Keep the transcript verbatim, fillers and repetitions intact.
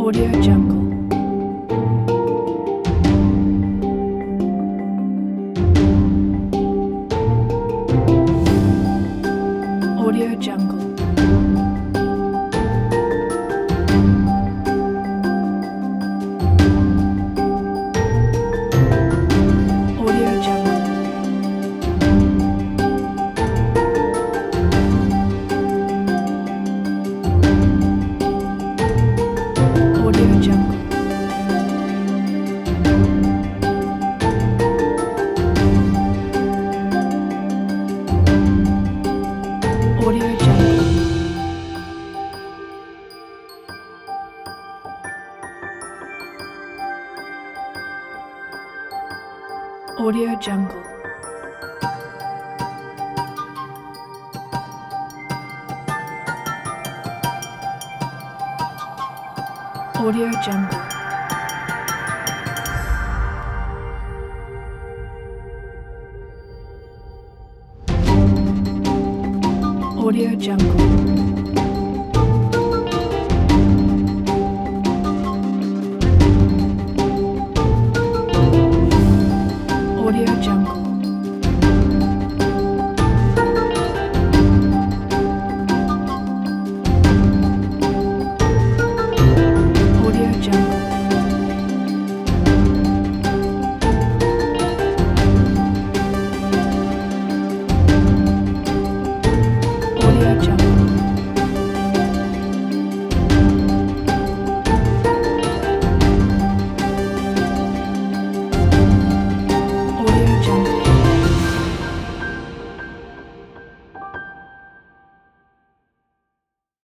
Audio Jungle. Audio Jungle. Audio Jungle. Audio Jungle. Audio Jungle. Audio Jungle. Audio Jungle. Audio Jungle. Audio Jungle. Audio Jungle. Audio Jungle.